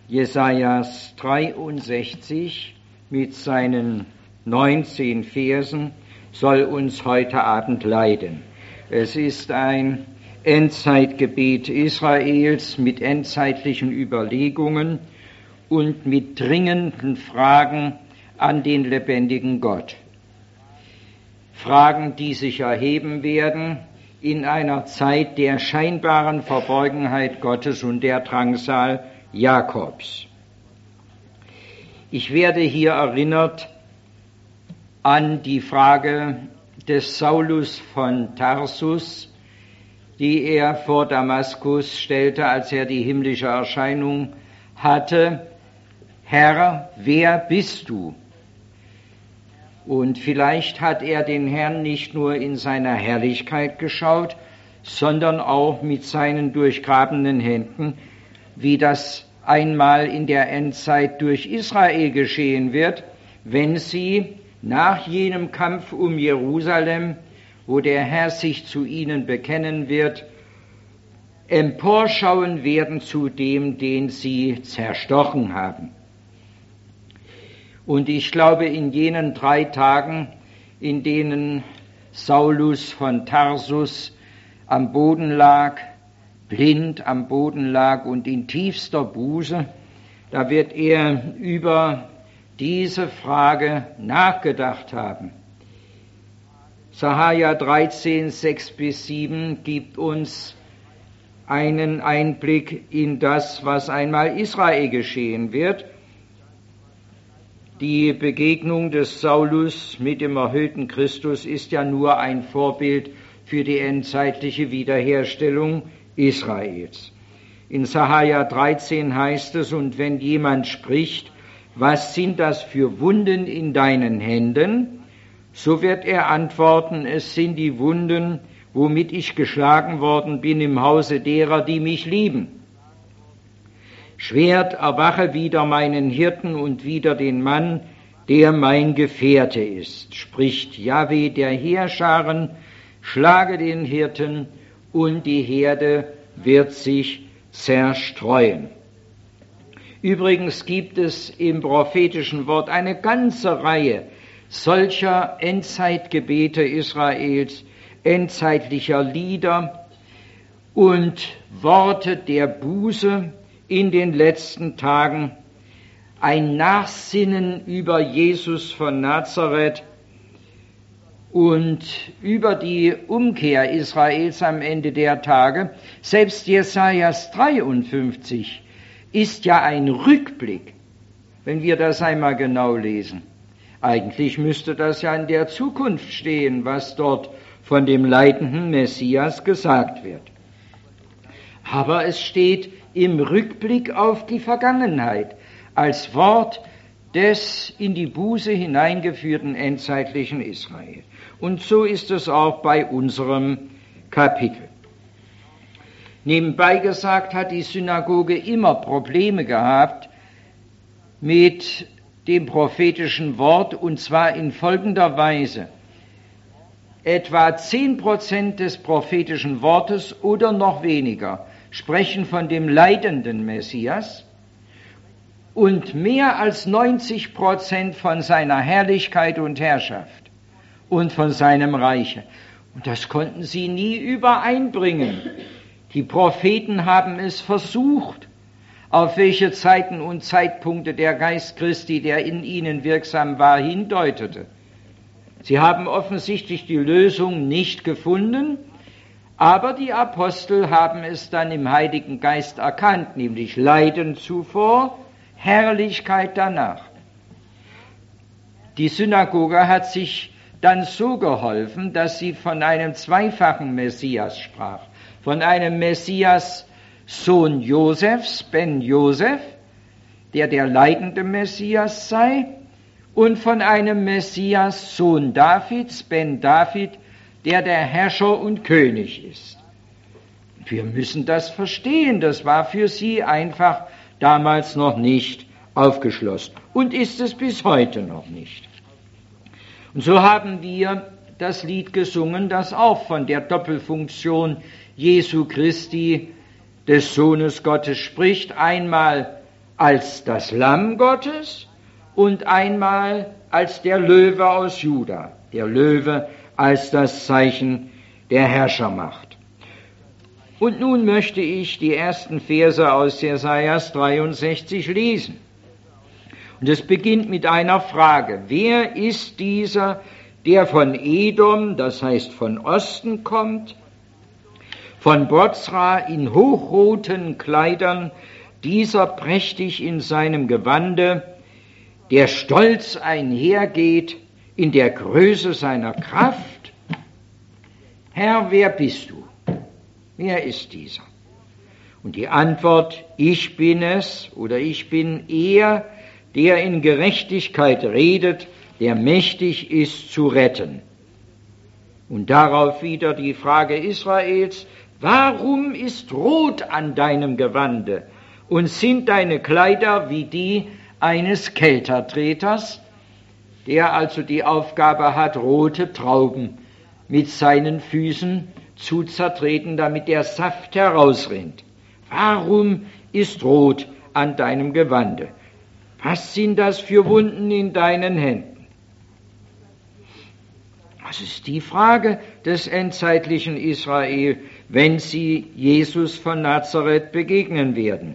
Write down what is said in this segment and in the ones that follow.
Jesajas 63 mit seinen 19 Versen soll uns heute Abend leiten. Es ist ein Endzeitgebet Israels mit endzeitlichen Überlegungen und mit dringenden Fragen an den lebendigen Gott. Fragen, die sich erheben werden in einer Zeit der scheinbaren Verborgenheit Gottes und der Drangsal Jakobs. Ich werde hier erinnert an die Frage des Saulus von Tarsus, die er vor Damaskus stellte, als er die himmlische Erscheinung hatte: Herr, wer bist du? Und vielleicht hat er den Herrn nicht nur in seiner Herrlichkeit geschaut, sondern auch mit seinen durchgrabenen Händen, wie das einmal in der Endzeit durch Israel geschehen wird, wenn sie nach jenem Kampf um Jerusalem, wo der Herr sich zu ihnen bekennen wird, emporschauen werden zu dem, den sie zerstochen haben. Und ich glaube, in jenen 3 Tagen, in denen Saulus von Tarsus am Boden lag, blind am Boden lag und in tiefster Buße, da wird er über diese Frage nachgedacht haben. Sacharja 13, 6-7 gibt uns einen Einblick in das, was einmal Israel geschehen wird. Die Begegnung des Saulus mit dem erhöhten Christus ist ja nur ein Vorbild für die endzeitliche Wiederherstellung Israels. In Sacharja 13 heißt es: Und wenn jemand spricht, was sind das für Wunden in deinen Händen? So wird er antworten, es sind die Wunden, womit ich geschlagen worden bin im Hause derer, die mich lieben. Schwert, erwache wieder meinen Hirten und wieder den Mann, der mein Gefährte ist, spricht Jahwe der Heerscharen, schlage den Hirten und die Herde wird sich zerstreuen. Übrigens gibt es im prophetischen Wort eine ganze Reihe solcher Endzeitgebete Israels, endzeitlicher Lieder und Worte der Buße in den letzten Tagen, ein Nachsinnen über Jesus von Nazareth und über die Umkehr Israels am Ende der Tage. Selbst Jesajas 53 ist ja ein Rückblick, wenn wir das einmal genau lesen. Eigentlich müsste das ja in der Zukunft stehen, was dort von dem leidenden Messias gesagt wird. Aber es steht im Rückblick auf die Vergangenheit als Wort des in die Buße hineingeführten endzeitlichen Israel. Und so ist es auch bei unserem Kapitel. Nebenbei gesagt hat die Synagoge immer Probleme gehabt mit dem prophetischen Wort, und zwar in folgender Weise. Etwa 10% des prophetischen Wortes oder noch weniger sprechen von dem leidenden Messias und mehr als 90% von seiner Herrlichkeit und Herrschaft und von seinem Reiche. Und das konnten sie nie übereinbringen. Die Propheten haben es versucht, auf welche Zeiten und Zeitpunkte der Geist Christi, der in ihnen wirksam war, hindeutete. Sie haben offensichtlich die Lösung nicht gefunden, aber die Apostel haben es dann im Heiligen Geist erkannt, nämlich Leiden zuvor, Herrlichkeit danach. Die Synagoge hat sich dann so geholfen, dass sie von einem zweifachen Messias sprach, von einem Messias Sohn Josefs, Ben Josef, der leidende Messias sei, und von einem Messias Sohn Davids, Ben David, der Herrscher und König ist. Wir müssen das verstehen, das war für sie einfach damals noch nicht aufgeschlossen und ist es bis heute noch nicht. Und so haben wir das Lied gesungen, das auch von der Doppelfunktion Jesu Christi, des Sohnes Gottes, spricht, einmal als das Lamm Gottes und einmal als der Löwe aus Juda, der Löwe als das Zeichen der Herrschermacht. Und nun möchte ich die ersten Verse aus Jesajas 63 lesen. Und es beginnt mit einer Frage: Wer ist dieser, der von Edom, das heißt von Osten kommt, von Bozra in hochroten Kleidern, dieser prächtig in seinem Gewande, der stolz einhergeht in der Größe seiner Kraft? Herr, wer bist du? Wer ist dieser? Und die Antwort: Ich bin es, oder ich bin er, der in Gerechtigkeit redet, der mächtig ist zu retten. Und darauf wieder die Frage Israels: Warum ist rot an deinem Gewande und sind deine Kleider wie die eines Keltertreters, der also die Aufgabe hat, rote Trauben mit seinen Füßen zu zertreten, damit der Saft herausrinnt? Warum ist rot an deinem Gewande? Was sind das für Wunden in deinen Händen? Das ist die Frage des endzeitlichen Israel, wenn sie Jesus von Nazareth begegnen werden.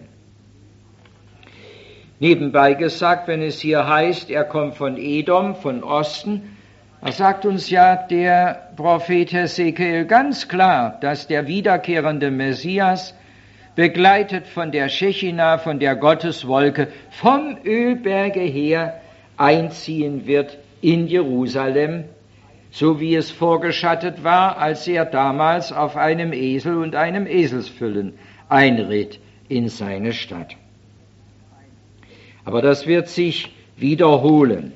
Nebenbei gesagt, wenn es hier heißt, er kommt von Edom, von Osten, da sagt uns ja der Prophet Hesekiel ganz klar, dass der wiederkehrende Messias, begleitet von der Schechina, von der Gotteswolke, vom Ölberge her einziehen wird in Jerusalem, so wie es vorgeschattet war, als er damals auf einem Esel und einem Eselsfüllen einritt in seine Stadt. Aber das wird sich wiederholen.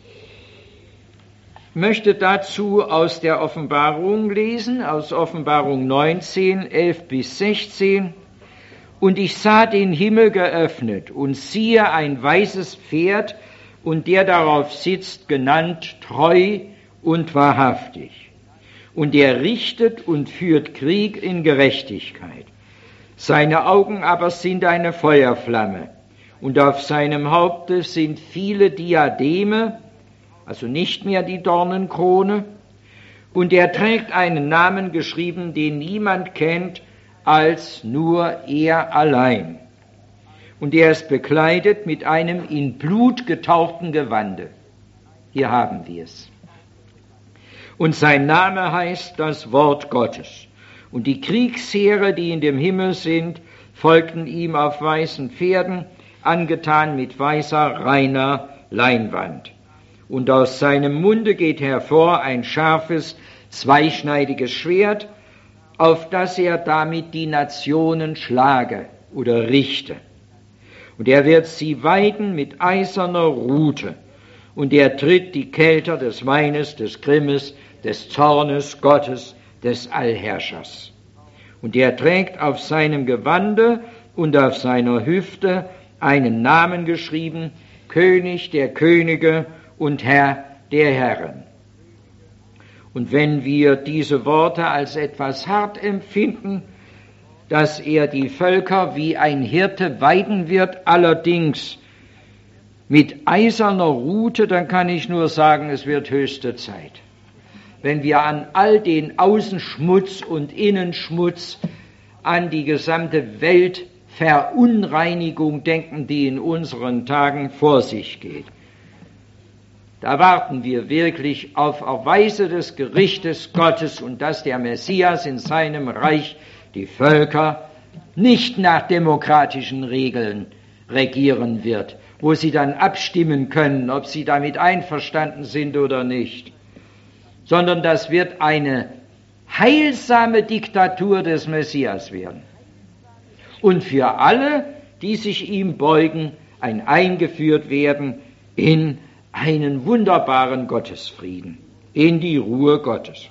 Ich möchte dazu aus der Offenbarung lesen, aus Offenbarung 19, 11 bis 16. Und ich sah den Himmel geöffnet, und siehe ein weißes Pferd, und der darauf sitzt, genannt Treu und Wahrhaftig. Und er richtet und führt Krieg in Gerechtigkeit. Seine Augen aber sind eine Feuerflamme, und auf seinem Haupte sind viele Diademe, also nicht mehr die Dornenkrone, und er trägt einen Namen geschrieben, den niemand kennt, als nur er allein. Und er ist bekleidet mit einem in Blut getauchten Gewande. Hier haben wir es. Und sein Name heißt das Wort Gottes. Und die Kriegsheere, die in dem Himmel sind, folgten ihm auf weißen Pferden, angetan mit weißer, reiner Leinwand. Und aus seinem Munde geht hervor ein scharfes, zweischneidiges Schwert, auf das er damit die Nationen schlage oder richte. Und er wird sie weiden mit eiserner Rute, und er tritt die Kelter des Weines, des Grimmes, des Zornes Gottes, des Allherrschers. Und er trägt auf seinem Gewande und auf seiner Hüfte einen Namen geschrieben: König der Könige und Herr der Herren. Und wenn wir diese Worte als etwas hart empfinden, dass er die Völker wie ein Hirte weiden wird, allerdings mit eiserner Rute, dann kann ich nur sagen, es wird höchste Zeit. Wenn wir an all den Außenschmutz und Innenschmutz, an die gesamte Weltverunreinigung denken, die in unseren Tagen vor sich geht. Da warten wir wirklich auf Erweise des Gerichtes Gottes und dass der Messias in seinem Reich die Völker nicht nach demokratischen Regeln regieren wird, wo sie dann abstimmen können, ob sie damit einverstanden sind oder nicht, sondern das wird eine heilsame Diktatur des Messias werden. Und für alle, die sich ihm beugen, ein eingeführt werden in einen wunderbaren Gottesfrieden, in die Ruhe Gottes.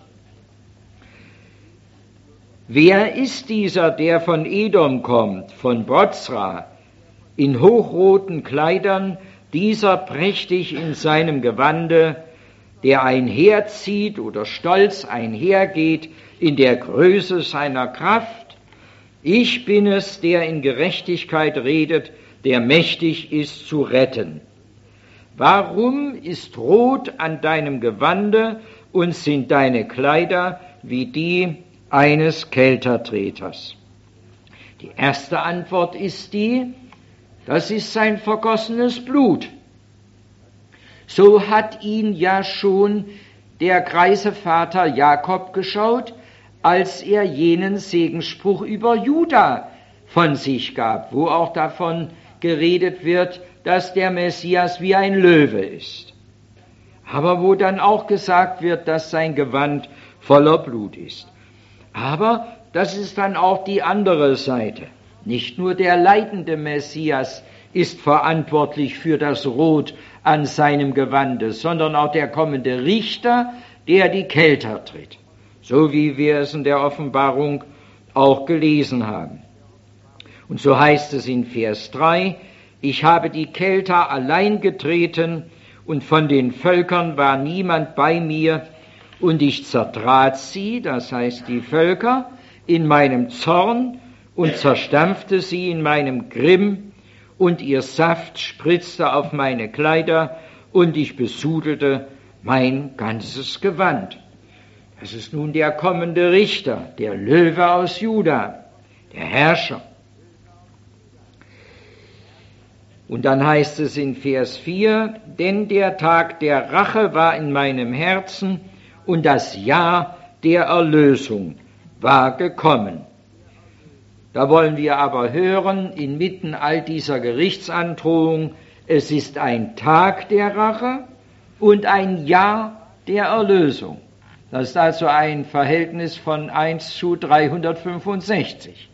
Wer ist dieser, der von Edom kommt, von Bozra, in hochroten Kleidern, dieser prächtig in seinem Gewande, der einherzieht oder stolz einhergeht in der Größe seiner Kraft? Ich bin es, der in Gerechtigkeit redet, der mächtig ist zu retten. Warum ist rot an deinem Gewande und sind deine Kleider wie die eines Keltertreters? Die erste Antwort ist das ist sein vergossenes Blut. So hat ihn ja schon der greise Vater Jakob geschaut, als er jenen Segensspruch über Juda von sich gab, wo auch davon geredet wird, dass der Messias wie ein Löwe ist. Aber wo dann auch gesagt wird, dass sein Gewand voller Blut ist. Aber das ist dann auch die andere Seite. Nicht nur der leidende Messias ist verantwortlich für das Rot an seinem Gewande, sondern auch der kommende Richter, der die Kelter tritt. So wie wir es in der Offenbarung auch gelesen haben. Und so heißt es in Vers 3, ich habe die Kelter allein getreten und von den Völkern war niemand bei mir und ich zertrat sie, das heißt die Völker, in meinem Zorn und zerstampfte sie in meinem Grimm und ihr Saft spritzte auf meine Kleider und ich besudelte mein ganzes Gewand. Das ist nun der kommende Richter, der Löwe aus Juda, der Herrscher. Und dann heißt es in Vers 4, denn der Tag der Rache war in meinem Herzen und das Jahr der Erlösung war gekommen. Da wollen wir aber hören, inmitten all dieser Gerichtsandrohung, es ist ein Tag der Rache und ein Jahr der Erlösung. Das ist also ein Verhältnis von 1 zu 365.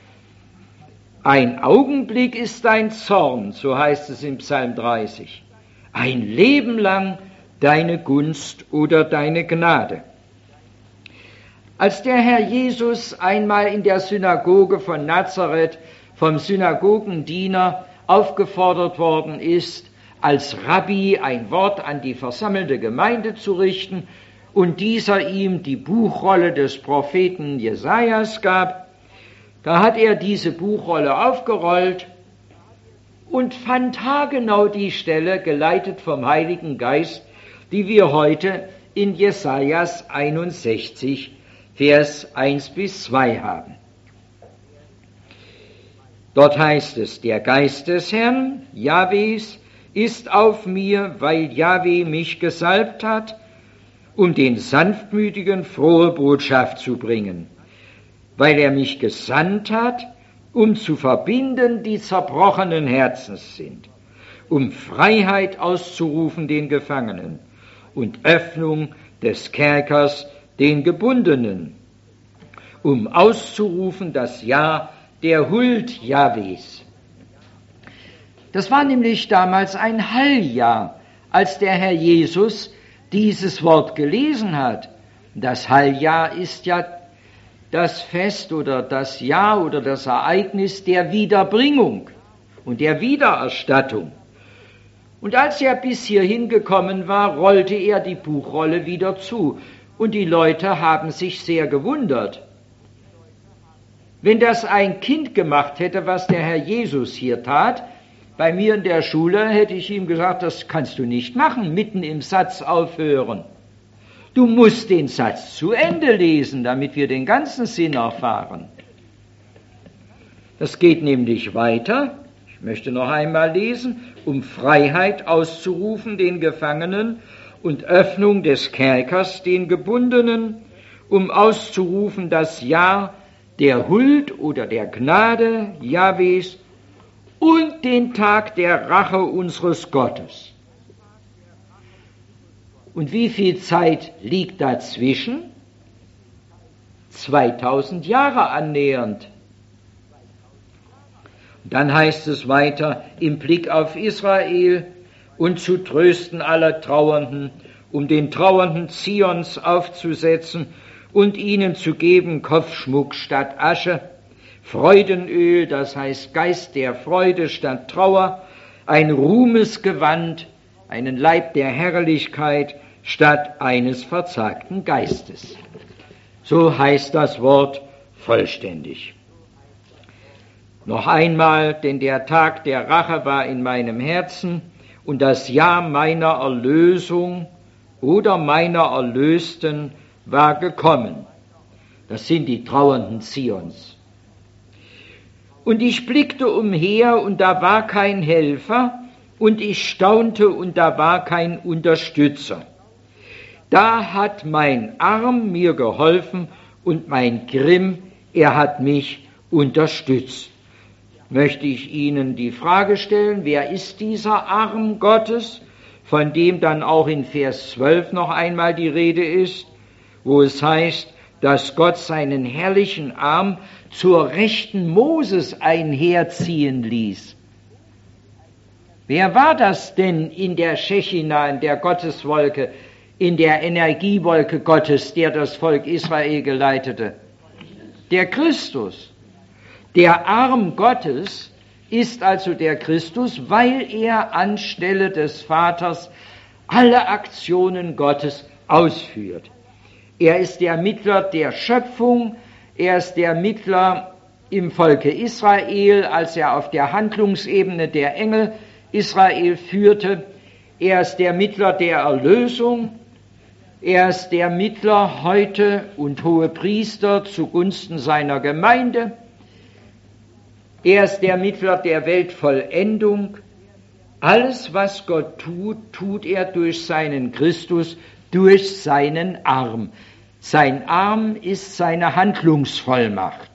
Ein Augenblick ist dein Zorn, so heißt es im Psalm 30. Ein Leben lang deine Gunst oder deine Gnade. Als der Herr Jesus einmal in der Synagoge von Nazareth vom Synagogendiener aufgefordert worden ist, als Rabbi ein Wort an die versammelte Gemeinde zu richten und dieser ihm die Buchrolle des Propheten Jesajas gab, da hat er diese Buchrolle aufgerollt und fand haargenau die Stelle, geleitet vom Heiligen Geist, die wir heute in Jesajas 61, Vers 1 bis 2 haben. Dort heißt es, der Geist des Herrn, Jahwes, ist auf mir, weil Jahwe mich gesalbt hat, um den Sanftmütigen frohe Botschaft zu bringen, weil er mich gesandt hat, um zu verbinden, die zerbrochenen Herzens sind, um Freiheit auszurufen den Gefangenen und Öffnung des Kerkers den Gebundenen, um auszurufen das Jahr der Huld Jahwes. Das war nämlich damals ein Halljahr, als der Herr Jesus dieses Wort gelesen hat. Das Halljahr ist ja das Fest oder das Jahr oder das Ereignis der Wiederbringung und der Wiedererstattung. Und als er bis hierhin gekommen war, rollte er die Buchrolle wieder zu. Und die Leute haben sich sehr gewundert. Wenn das ein Kind gemacht hätte, was der Herr Jesus hier tat, bei mir in der Schule hätte ich ihm gesagt, das kannst du nicht machen, mitten im Satz aufhören. Du musst den Satz zu Ende lesen, damit wir den ganzen Sinn erfahren. Das geht nämlich weiter. Ich möchte noch einmal lesen, um Freiheit auszurufen den Gefangenen und Öffnung des Kerkers den Gebundenen, um auszurufen das Jahr der Huld oder der Gnade Jahwes und den Tag der Rache unseres Gottes. Und wie viel Zeit liegt dazwischen? 2000 Jahre annähernd. Dann heißt es weiter, im Blick auf Israel und zu trösten aller Trauernden, um den Trauernden Zions aufzusetzen und ihnen zu geben Kopfschmuck statt Asche, Freudenöl, das heißt Geist der Freude statt Trauer, ein Ruhmesgewand, einen Leib der Herrlichkeit statt eines verzagten Geistes. So heißt das Wort vollständig. Noch einmal, denn der Tag der Rache war in meinem Herzen und das Jahr meiner Erlösung oder meiner Erlösten war gekommen. Das sind die Trauernden Zions. Und ich blickte umher, und da war kein Helfer, und ich staunte, und da war kein Unterstützer. Da hat mein Arm mir geholfen, und mein Grimm, er hat mich unterstützt. Möchte ich Ihnen die Frage stellen, wer ist dieser Arm Gottes, von dem dann auch in Vers 12 noch einmal die Rede ist, wo es heißt, dass Gott seinen herrlichen Arm zur Rechten Moses einherziehen ließ. Wer war das denn in der Schechina, in der Gotteswolke, in der Energiewolke Gottes, der das Volk Israel geleitete? Der Christus. Der Arm Gottes ist also der Christus, weil er anstelle des Vaters alle Aktionen Gottes ausführt. Er ist der Mittler der Schöpfung, er ist der Mittler im Volke Israel, als er auf der Handlungsebene der Engel Israel führte. Er ist der Mittler der Erlösung, er ist der Mittler heute und Hohepriester zugunsten seiner Gemeinde. Er ist der Mittler der Weltvollendung. Alles, was Gott tut, tut er durch seinen Christus, durch seinen Arm. Sein Arm ist seine Handlungsvollmacht.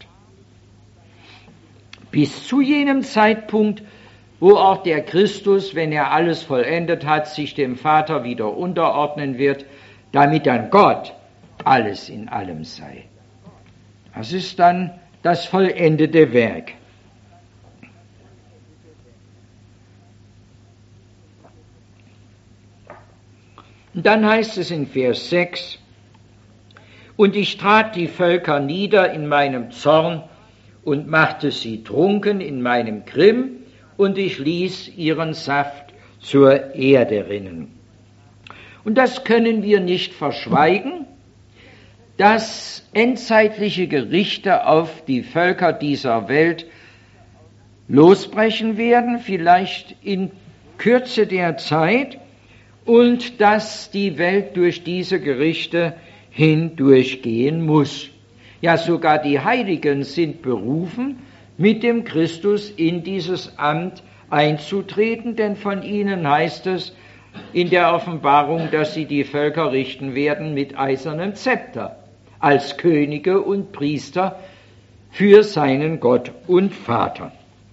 Bis zu jenem Zeitpunkt, wo auch der Christus, wenn er alles vollendet hat, sich dem Vater wieder unterordnen wird, damit dann Gott alles in allem sei. Das ist dann das vollendete Werk. Und dann heißt es in Vers 6, und ich trat die Völker nieder in meinem Zorn und machte sie trunken in meinem Grimm, und ich ließ ihren Saft zur Erde rinnen. Und das können wir nicht verschweigen, dass endzeitliche Gerichte auf die Völker dieser Welt losbrechen werden, vielleicht in Kürze der Zeit, und dass die Welt durch diese Gerichte hindurchgehen muss. Ja, sogar die Heiligen sind berufen, mit dem Christus in dieses Amt einzutreten, denn von ihnen heißt es in der Offenbarung, dass sie die Völker richten werden mit eisernem Zepter, als Könige und Priester für seinen Gott und Vater.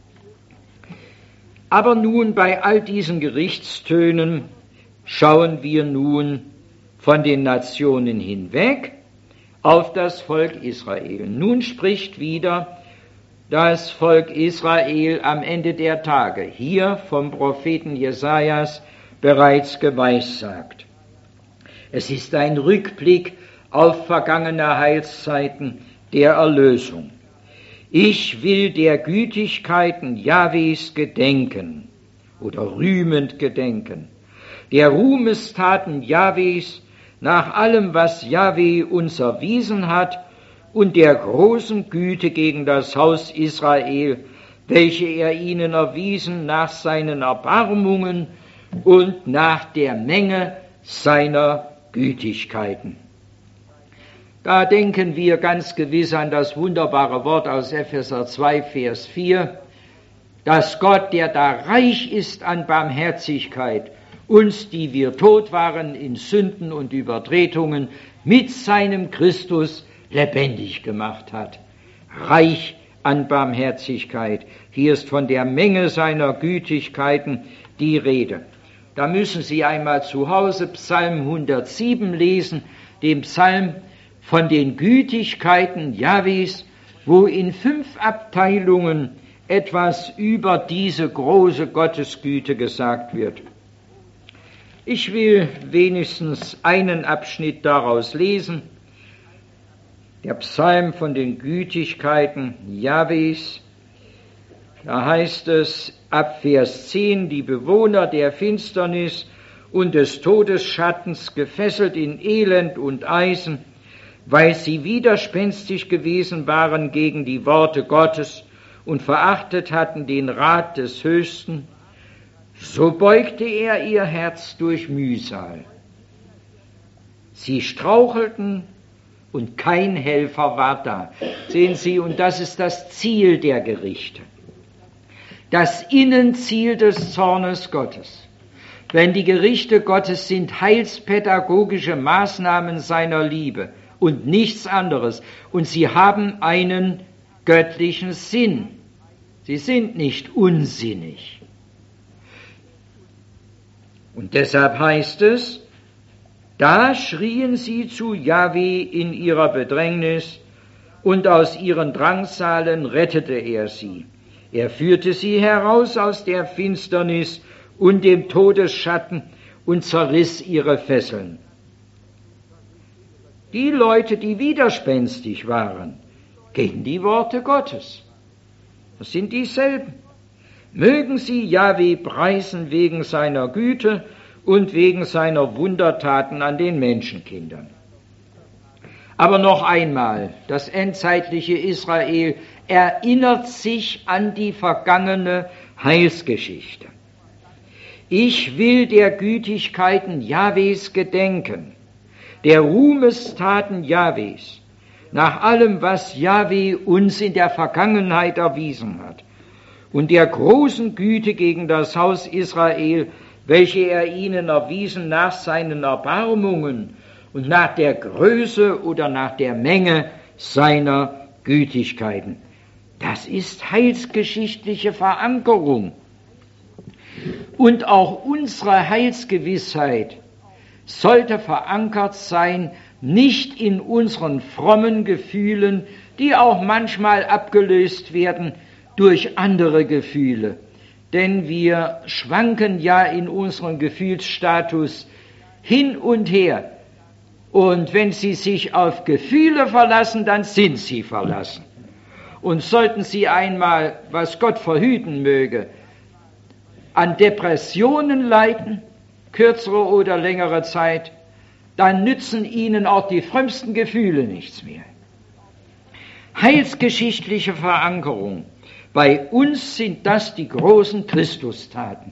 Aber nun bei all diesen Gerichtstönen schauen wir nun von den Nationen hinweg auf das Volk Israel. Nun spricht wieder das Volk Israel am Ende der Tage, hier vom Propheten Jesajas bereits geweissagt. Es ist ein Rückblick auf vergangene Heilszeiten der Erlösung. Ich will der Gütigkeiten Jahwes gedenken oder rühmend gedenken, der Ruhmestaten Jahwes nach allem, was Jahwe uns erwiesen hat, und der großen Güte gegen das Haus Israel, welche er ihnen erwiesen nach seinen Erbarmungen und nach der Menge seiner Gütigkeiten. Da denken wir ganz gewiss an das wunderbare Wort aus Epheser 2, Vers 4, dass Gott, der da reich ist an Barmherzigkeit, uns, die wir tot waren in Sünden und Übertretungen, mit seinem Christus lebendig gemacht hat. Reich an Barmherzigkeit. Hier ist von der Menge seiner Gütigkeiten die Rede. Da müssen Sie einmal zu Hause Psalm 107 lesen, den Psalm von den Gütigkeiten Jahwes, wo in 5 Abteilungen etwas über diese große Gottesgüte gesagt wird. Ich will wenigstens einen Abschnitt daraus lesen. Der Psalm von den Gütigkeiten Jahwes. Da heißt es ab Vers 10, die Bewohner der Finsternis und des Todesschattens gefesselt in Elend und Eisen, weil sie widerspenstig gewesen waren gegen die Worte Gottes und verachtet hatten den Rat des Höchsten, so beugte er ihr Herz durch Mühsal. Sie strauchelten und kein Helfer war da. Sehen Sie, und das ist das Ziel der Gerichte. Das Innenziel des Zornes Gottes. Wenn die Gerichte Gottes sind heilspädagogische Maßnahmen seiner Liebe und nichts anderes. Und sie haben einen göttlichen Sinn. Sie sind nicht unsinnig. Und deshalb heißt es, da schrien sie zu Jahwe in ihrer Bedrängnis, und aus ihren Drangsalen rettete er sie. Er führte sie heraus aus der Finsternis und dem Todesschatten und zerriss ihre Fesseln. Die Leute, die widerspenstig waren gegen die Worte Gottes, das sind dieselben. Mögen sie Jahwe preisen wegen seiner Güte und wegen seiner Wundertaten an den Menschenkindern. Aber noch einmal, das endzeitliche Israel erinnert sich an die vergangene Heilsgeschichte. Ich will der Gütigkeiten Jahwes gedenken, der Ruhmestaten Jahwes, nach allem, was Jahwe uns in der Vergangenheit erwiesen hat, und der großen Güte gegen das Haus Israel, welche er ihnen erwiesen nach seinen Erbarmungen und nach der Größe oder nach der Menge seiner Gütigkeiten. Das ist heilsgeschichtliche Verankerung. Und auch unsere Heilsgewissheit sollte verankert sein, nicht in unseren frommen Gefühlen, die auch manchmal abgelöst werden durch andere Gefühle. Denn wir schwanken ja in unserem Gefühlsstatus hin und her. Und wenn Sie sich auf Gefühle verlassen, dann sind Sie verlassen. Und sollten Sie einmal, was Gott verhüten möge, an Depressionen leiden, kürzere oder längere Zeit, dann nützen Ihnen auch die frömmsten Gefühle nichts mehr. Heilsgeschichtliche Verankerung. Bei uns sind das die großen Christustaten.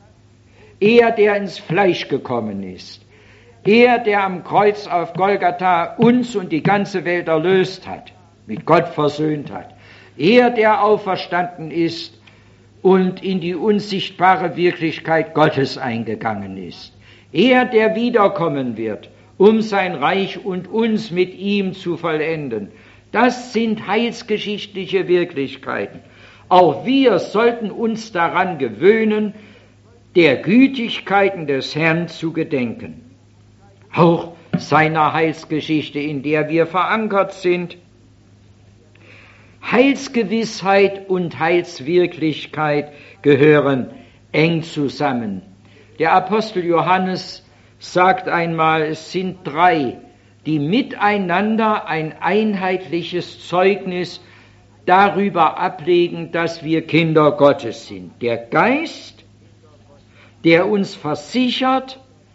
Er, der ins Fleisch gekommen ist. Er, der am Kreuz auf Golgatha uns und die ganze Welt erlöst hat, mit Gott versöhnt hat. Er, der auferstanden ist und in die unsichtbare Wirklichkeit Gottes eingegangen ist. Er, der wiederkommen wird, um sein Reich und uns mit ihm zu vollenden. Das sind heilsgeschichtliche Wirklichkeiten. Auch wir sollten uns daran gewöhnen, der Gütigkeiten des Herrn zu gedenken. Auch seiner Heilsgeschichte, in der wir verankert sind. Heilsgewissheit und Heilswirklichkeit gehören eng zusammen. Der Apostel Johannes sagt einmal, es sind drei, die miteinander ein einheitliches Zeugnis darüber ablegen, dass wir Kinder Gottes sind. Der Geist, der uns versichert,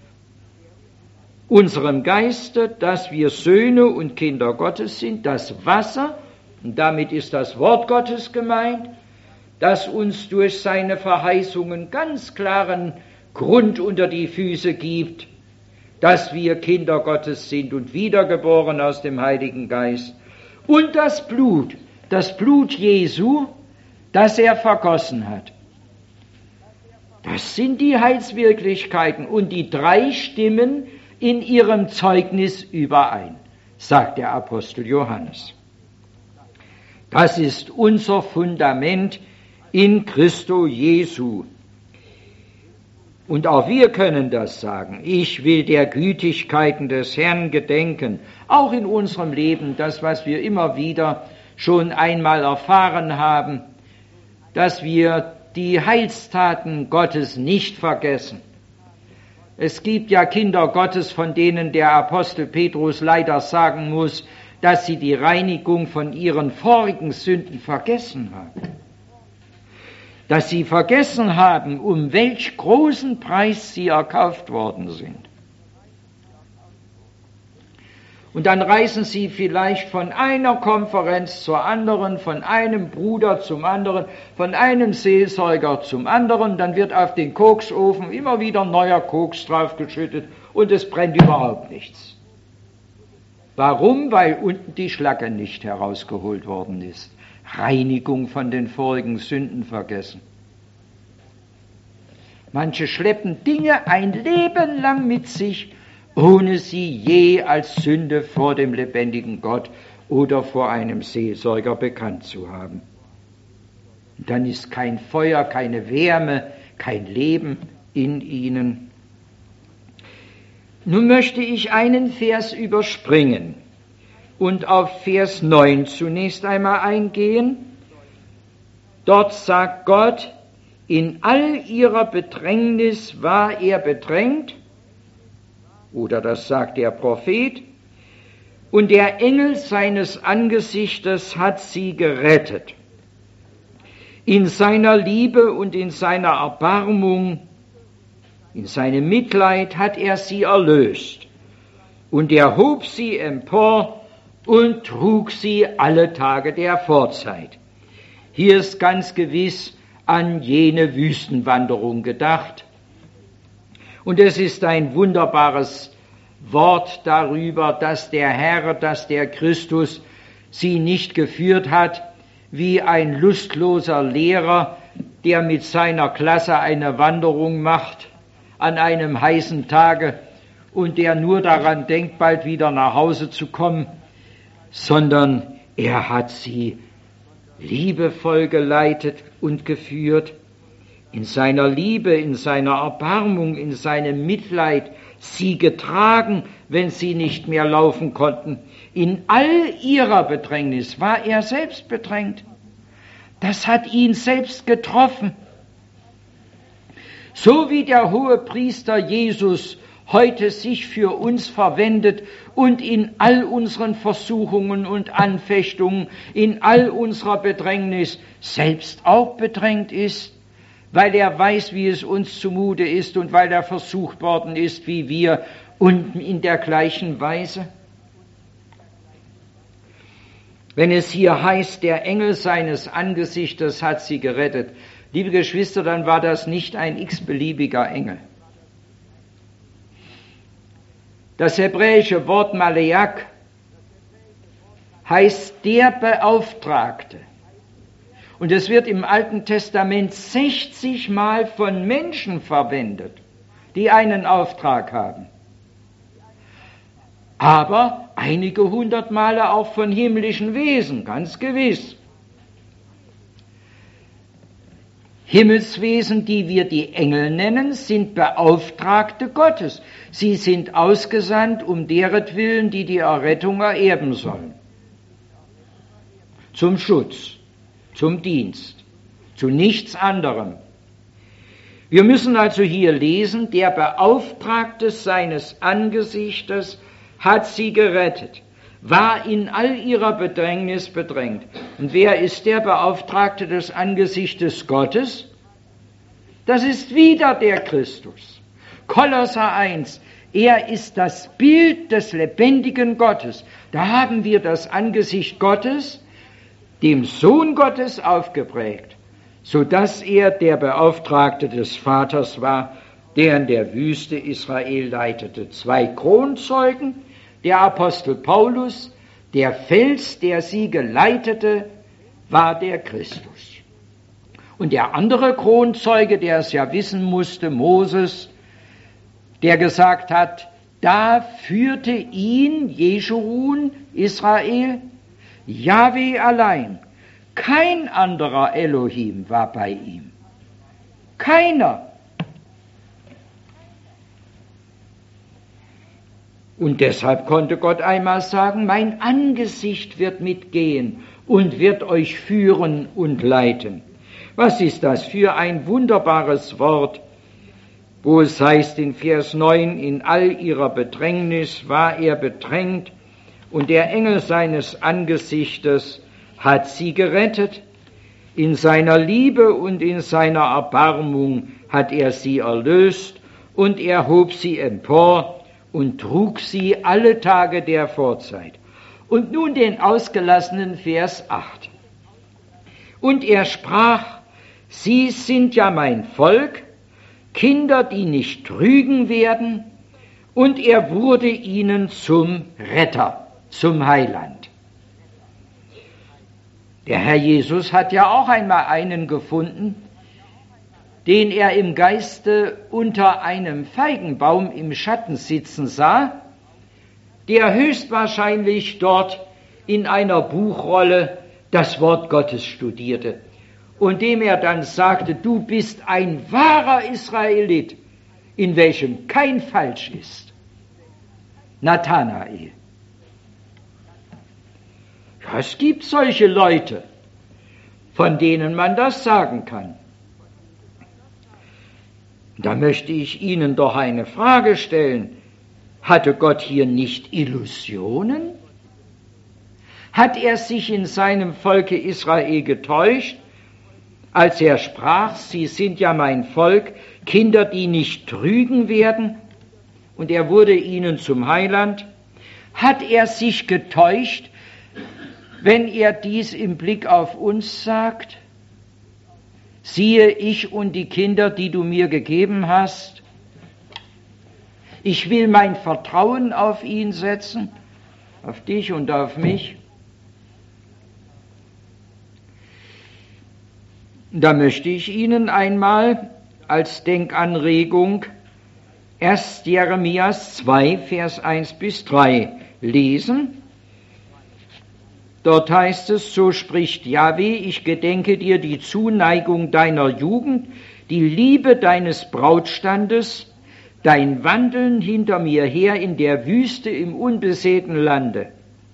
unserem Geiste, dass wir Söhne und Kinder Gottes sind, das Wasser, und damit ist das Wort Gottes gemeint, das uns durch seine Verheißungen ganz klaren Grund unter die Füße gibt, dass wir Kinder Gottes sind und wiedergeboren aus dem Heiligen Geist. Und das Blut Jesu, das er vergossen hat. Das sind die Heilswirklichkeiten und die drei stimmen in ihrem Zeugnis überein, sagt der Apostel Johannes. Das ist unser Fundament in Christo Jesu. Und auch wir können das sagen. Ich will der Gütigkeiten des Herrn gedenken, auch in unserem Leben, das, was wir immer wieder schon einmal erfahren haben, dass wir die Heilstaten Gottes nicht vergessen. Es gibt ja Kinder Gottes, von denen der Apostel Petrus leider sagen muss, dass sie die Reinigung von ihren vorigen Sünden vergessen haben. Dass sie vergessen haben, um welch großen Preis sie erkauft worden sind. Und dann reisen sie vielleicht von einer Konferenz zur anderen, von einem Bruder zum anderen, von einem Seelsorger zum anderen. Dann wird auf den Koksofen immer wieder neuer Koks draufgeschüttet und es brennt überhaupt nichts. Warum? Weil unten die Schlacke nicht herausgeholt worden ist. Reinigung von den vorigen Sünden vergessen. Manche schleppen Dinge ein Leben lang mit sich, ohne sie je als Sünde vor dem lebendigen Gott oder vor einem Seelsorger bekannt zu haben. Und dann ist kein Feuer, keine Wärme, kein Leben in ihnen. Nun möchte ich einen Vers überspringen und auf Vers 9 zunächst einmal eingehen. Dort sagt Gott, in all ihrer Bedrängnis war er bedrängt, oder das sagt der Prophet, und der Engel seines Angesichtes hat sie gerettet. In seiner Liebe und in seiner Erbarmung, in seinem Mitleid hat er sie erlöst. Und er hob sie empor und trug sie alle Tage der Vorzeit. Hier ist ganz gewiss an jene Wüstenwanderung gedacht. Und es ist ein wunderbares Wort darüber, dass der Herr, dass der Christus sie nicht geführt hat wie ein lustloser Lehrer, der mit seiner Klasse eine Wanderung macht an einem heißen Tage und der nur daran denkt, bald wieder nach Hause zu kommen, sondern er hat sie liebevoll geleitet und geführt, in seiner Liebe, in seiner Erbarmung, in seinem Mitleid, sie getragen, wenn sie nicht mehr laufen konnten. In all ihrer Bedrängnis war er selbst bedrängt. Das hat ihn selbst getroffen. So wie der Hohepriester Jesus heute sich für uns verwendet und in all unseren Versuchungen und Anfechtungen, in all unserer Bedrängnis selbst auch bedrängt ist, weil er weiß, wie es uns zumute ist und weil er versucht worden ist, wie wir, und in der gleichen Weise. Wenn es hier heißt, der Engel seines Angesichtes hat sie gerettet, liebe Geschwister, dann war das nicht ein x-beliebiger Engel. Das hebräische Wort Maleach heißt der Beauftragte. Und es wird im Alten Testament 60 Mal von Menschen verwendet, die einen Auftrag haben. Aber einige 100 Male auch von himmlischen Wesen, ganz gewiss. Himmelswesen, die wir die Engel nennen, sind Beauftragte Gottes. Sie sind ausgesandt, um deretwillen, die die Errettung ererben sollen. Zum Schutz, zum Dienst, zu nichts anderem. Wir müssen also hier lesen, der Beauftragte seines Angesichtes hat sie gerettet, war in all ihrer Bedrängnis bedrängt. Und wer ist der Beauftragte des Angesichtes Gottes? Das ist wieder der Christus. Kolosser 1, er ist das Bild des lebendigen Gottes. Da haben wir das Angesicht Gottes, dem Sohn Gottes aufgeprägt, sodass er der Beauftragte des Vaters war, der in der Wüste Israel leitete. 2 Kronzeugen, der Apostel Paulus, der Fels, der sie geleitete, war der Christus. Und der andere Kronzeuge, der es ja wissen musste, Moses, der gesagt hat, da führte ihn, Jeschurun, Israel, Jahwe allein. Kein anderer Elohim war bei ihm. Keiner. Und deshalb konnte Gott einmal sagen, mein Angesicht wird mitgehen und wird euch führen und leiten. Was ist das für ein wunderbares Wort, wo es heißt in Vers 9, in all ihrer Bedrängnis war er bedrängt und der Engel seines Angesichtes hat sie gerettet. In seiner Liebe und in seiner Erbarmung hat er sie erlöst und er hob sie empor und trug sie alle Tage der Vorzeit. Und nun den ausgelassenen Vers 8. Und er sprach, sie sind ja mein Volk, Kinder, die nicht trügen werden, und er wurde ihnen zum Retter, zum Heiland. Der Herr Jesus hat ja auch einmal einen gefunden, den er im Geiste unter einem Feigenbaum im Schatten sitzen sah, der höchstwahrscheinlich dort in einer Buchrolle das Wort Gottes studierte und dem er dann sagte, du bist ein wahrer Israelit, in welchem kein Falsch ist. Nathanael. Ja, es gibt solche Leute, von denen man das sagen kann. Da möchte ich Ihnen doch eine Frage stellen. Hatte Gott hier nicht Illusionen? Hat er sich in seinem Volke Israel getäuscht, als er sprach, sie sind ja mein Volk, Kinder, die nicht trügen werden, und er wurde ihnen zum Heiland? Hat er sich getäuscht, wenn er dies im Blick auf uns sagt? Siehe, ich und die Kinder, die du mir gegeben hast, ich will mein Vertrauen auf ihn setzen, auf dich und auf mich. Da möchte ich Ihnen einmal als Denkanregung 1. Jeremias 2, Vers 1 bis 3 lesen. Dort heißt es, so spricht Jahwe, ich gedenke dir die Zuneigung deiner Jugend, die Liebe deines Brautstandes, dein Wandeln hinter mir her in der Wüste im unbesäten Lande.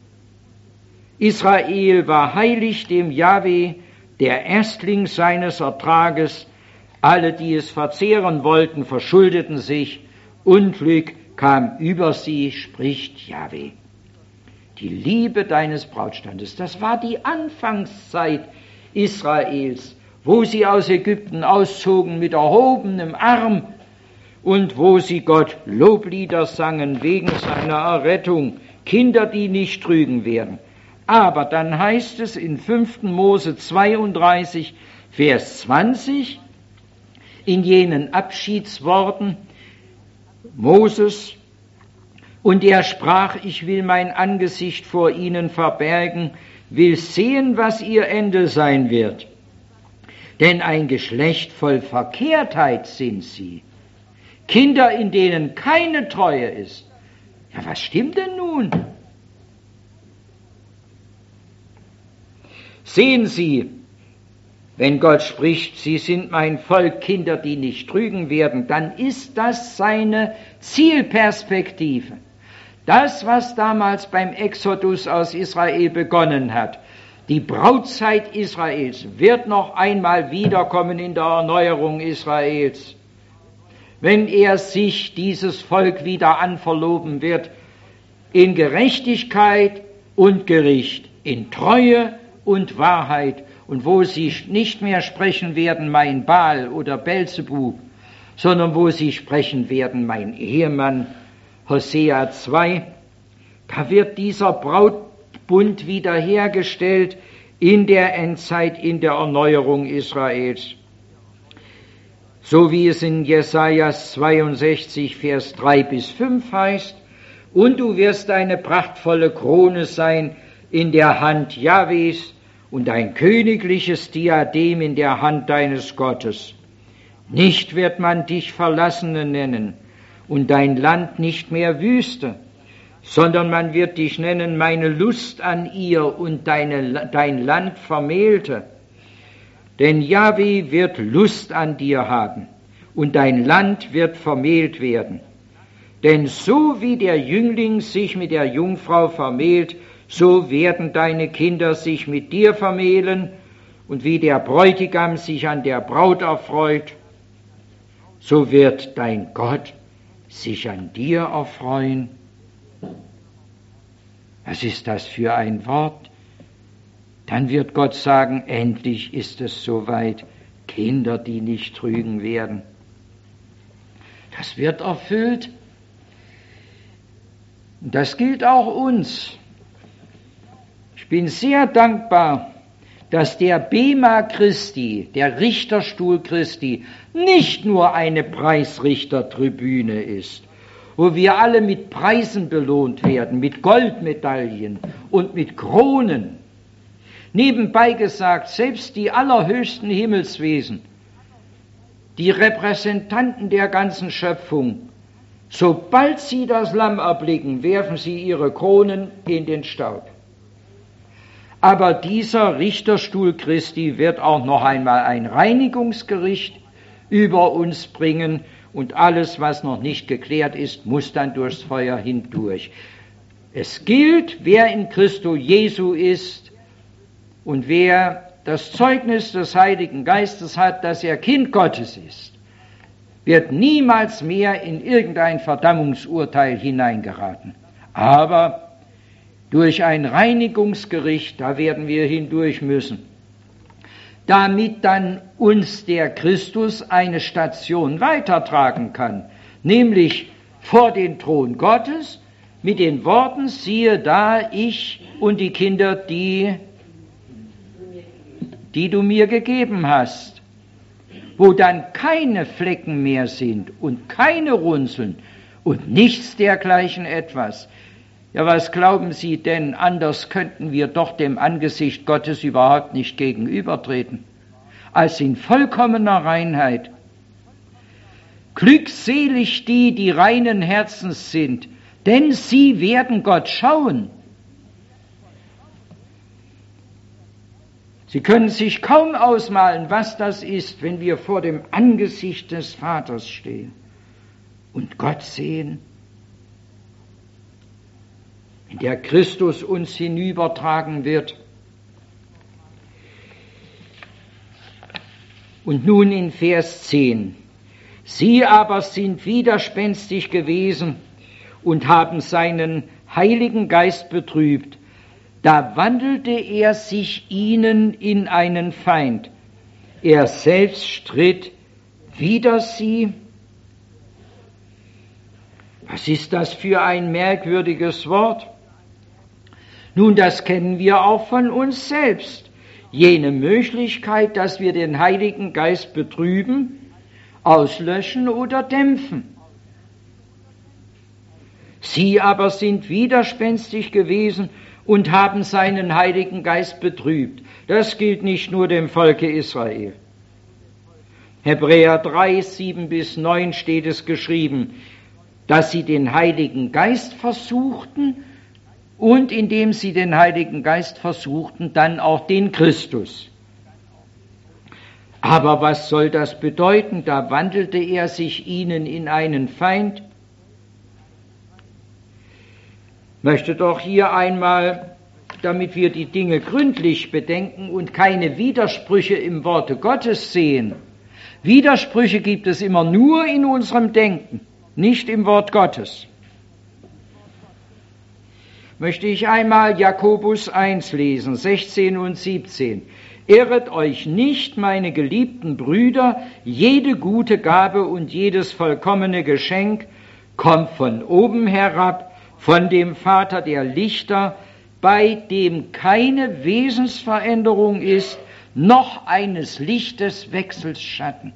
Israel war heilig dem Jahwe, der Erstling seines Ertrages. Alle, die es verzehren wollten, verschuldeten sich. Unglück kam über sie, spricht Jahwe. Die Liebe deines Brautstandes, das war die Anfangszeit Israels, wo sie aus Ägypten auszogen mit erhobenem Arm und wo sie Gott Loblieder sangen wegen seiner Errettung, Kinder, die nicht trügen werden. Aber dann heißt es in 5. Mose 32, Vers 20, in jenen Abschiedsworten Moses, und er sprach, ich will mein Angesicht vor ihnen verbergen, will sehen, was ihr Ende sein wird. Denn ein Geschlecht voll Verkehrtheit sind sie. Kinder, in denen keine Treue ist. Ja, was stimmt denn nun? Sehen Sie, wenn Gott spricht, sie sind mein Volk, Kinder, die nicht trügen werden, dann ist das seine Zielperspektive. Das, was damals beim Exodus aus Israel begonnen hat, die Brautzeit Israels, wird noch einmal wiederkommen in der Erneuerung Israels. Wenn er sich dieses Volk wieder anverloben wird, in Gerechtigkeit und Gericht, in Treue und Wahrheit, und wo sie nicht mehr sprechen werden, mein Baal oder Belzebub, sondern wo sie sprechen werden, mein Ehemann, Hosea 2, da wird dieser Brautbund wiederhergestellt in der Endzeit, in der Erneuerung Israels. So wie es in Jesaja 62, Vers 3 bis 5 heißt, und du wirst eine prachtvolle Krone sein in der Hand Jahwes und ein königliches Diadem in der Hand deines Gottes. Nicht wird man dich Verlassene nennen und dein Land nicht mehr Wüste, sondern man wird dich nennen, meine Lust an ihr und dein Land Vermählte. Denn Jahwe wird Lust an dir haben und dein Land wird vermählt werden. Denn so wie der Jüngling sich mit der Jungfrau vermählt, so werden deine Kinder sich mit dir vermählen, und wie der Bräutigam sich an der Braut erfreut, so wird dein Gott sich an dir erfreuen. Was ist das für ein Wort? Dann wird Gott sagen, endlich ist es soweit, Kinder, die nicht trügen werden. Das wird erfüllt. Und das gilt auch uns. Ich bin sehr dankbar, dass der Bema Christi, der Richterstuhl Christi, nicht nur eine Preisrichtertribüne ist, wo wir alle mit Preisen belohnt werden, mit Goldmedaillen und mit Kronen. Nebenbei gesagt, selbst die allerhöchsten Himmelswesen, die Repräsentanten der ganzen Schöpfung, sobald sie das Lamm erblicken, werfen sie ihre Kronen in den Staub. Aber dieser Richterstuhl Christi wird auch noch einmal ein Reinigungsgericht über uns bringen und alles, was noch nicht geklärt ist, muss dann durchs Feuer hindurch. Es gilt, wer in Christo Jesu ist und wer das Zeugnis des Heiligen Geistes hat, dass er Kind Gottes ist, wird niemals mehr in irgendein Verdammungsurteil hineingeraten. Aber durch ein Reinigungsgericht, da werden wir hindurch müssen, damit dann uns der Christus eine Station weitertragen kann, nämlich vor den Thron Gottes mit den Worten, siehe da, ich und die Kinder, die du mir gegeben hast, wo dann keine Flecken mehr sind und keine Runzeln und nichts dergleichen etwas. Ja, was glauben Sie denn, anders könnten wir doch dem Angesicht Gottes überhaupt nicht gegenübertreten, als in vollkommener Reinheit. Glückselig die, die reinen Herzens sind, denn sie werden Gott schauen. Sie können sich kaum ausmalen, was das ist, wenn wir vor dem Angesicht des Vaters stehen und Gott sehen, in der Christus uns hinübertragen wird. Und nun in Vers 10. Sie aber sind widerspenstig gewesen und haben seinen Heiligen Geist betrübt. Da wandelte er sich ihnen in einen Feind. Er selbst stritt wider sie. Was ist das für ein merkwürdiges Wort? Nun, das kennen wir auch von uns selbst. Jene Möglichkeit, dass wir den Heiligen Geist betrüben, auslöschen oder dämpfen. Sie aber sind widerspenstig gewesen und haben seinen Heiligen Geist betrübt. Das gilt nicht nur dem Volke Israel. Hebräer 3, 7-9 steht es geschrieben, dass sie den Heiligen Geist versuchten und indem sie den Heiligen Geist versuchten, dann auch den Christus. Aber was soll das bedeuten? Da wandelte er sich ihnen in einen Feind. Ich möchte doch hier einmal, damit wir die Dinge gründlich bedenken und keine Widersprüche im Worte Gottes sehen. Widersprüche gibt es immer nur in unserem Denken, nicht im Wort Gottes. Möchte ich einmal Jakobus 1 lesen, 16 und 17. Irret euch nicht, meine geliebten Brüder, jede gute Gabe und jedes vollkommene Geschenk kommt von oben herab, von dem Vater der Lichter, bei dem keine Wesensveränderung ist, noch eines Lichtes Wechselsschatten.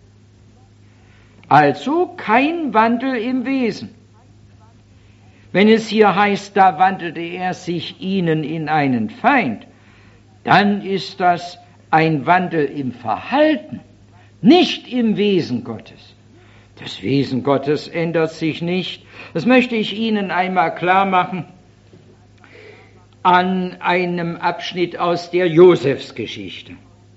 Also kein Wandel im Wesen. Wenn es hier heißt, da wandelte er sich ihnen in einen Feind, dann ist das ein Wandel im Verhalten, nicht im Wesen Gottes. Das Wesen Gottes ändert sich nicht. Das möchte ich Ihnen einmal klar machen an einem Abschnitt aus der Josefsgeschichte,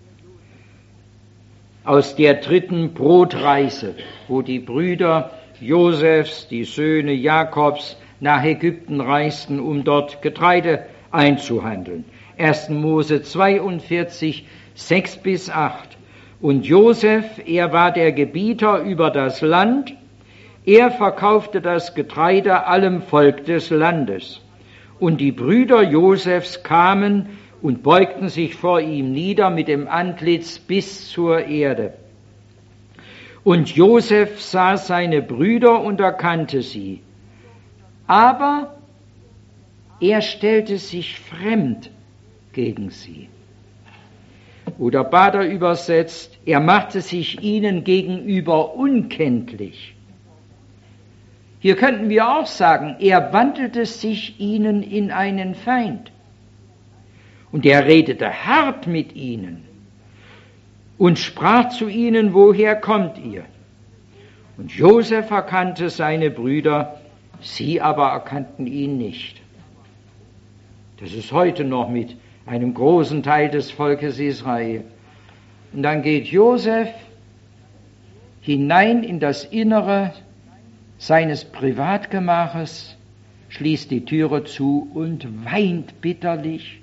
aus der 3. Brotreise, wo die Brüder Josefs, die Söhne Jakobs, nach Ägypten reisten, um dort Getreide einzuhandeln. 1. Mose 42, 6-8. Und Josef, er war der Gebieter über das Land, er verkaufte das Getreide allem Volk des Landes. Und die Brüder Josefs kamen und beugten sich vor ihm nieder mit dem Antlitz bis zur Erde. Und Josef sah seine Brüder und erkannte sie. aber er stellte sich fremd gegen sie. Oder Bader übersetzt, er machte sich ihnen gegenüber unkenntlich. Hier könnten wir auch sagen, er wandelte sich ihnen in einen Feind. Und er redete hart mit ihnen und sprach zu ihnen, woher kommt ihr? Und Josef erkannte seine Brüder, sie aber erkannten ihn nicht. Das ist heute noch mit einem großen Teil des Volkes Israel. Und dann geht Josef hinein in das Innere seines Privatgemaches, schließt die Türe zu und weint bitterlich.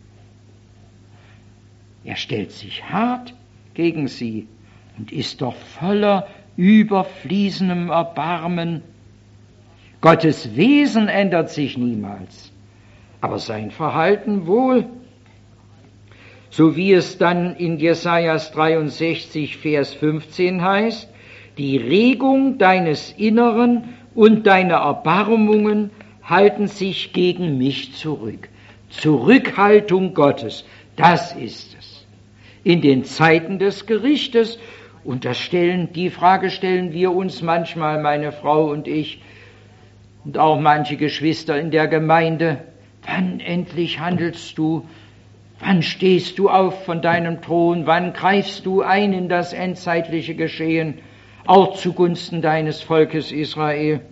Er stellt sich hart gegen sie und ist doch voller überfließendem Erbarmen. Gottes Wesen ändert sich niemals, aber sein Verhalten wohl. So wie es dann in Jesajas 63, Vers 15 heißt, die Regung deines Inneren und deine Erbarmungen halten sich gegen mich zurück. Zurückhaltung Gottes, das ist es. In den Zeiten des Gerichtes, und die Frage stellen wir uns manchmal, meine Frau und ich, und auch manche Geschwister in der Gemeinde, wann endlich handelst du? Wann stehst du auf von deinem Thron? Wann greifst du ein in das endzeitliche Geschehen, auch zugunsten deines Volkes Israel?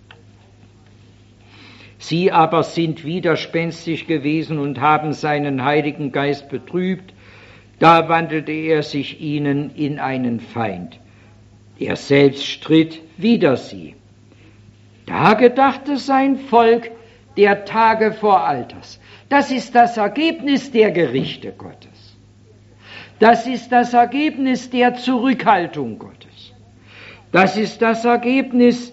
Sie aber sind widerspenstig gewesen und haben seinen Heiligen Geist betrübt. Da wandelte er sich ihnen in einen Feind. Er selbst stritt wider sie. Da gedachte sein Volk der Tage vor Alters. Das ist das Ergebnis der Gerichte Gottes. Das ist das Ergebnis der Zurückhaltung Gottes. Das ist das Ergebnis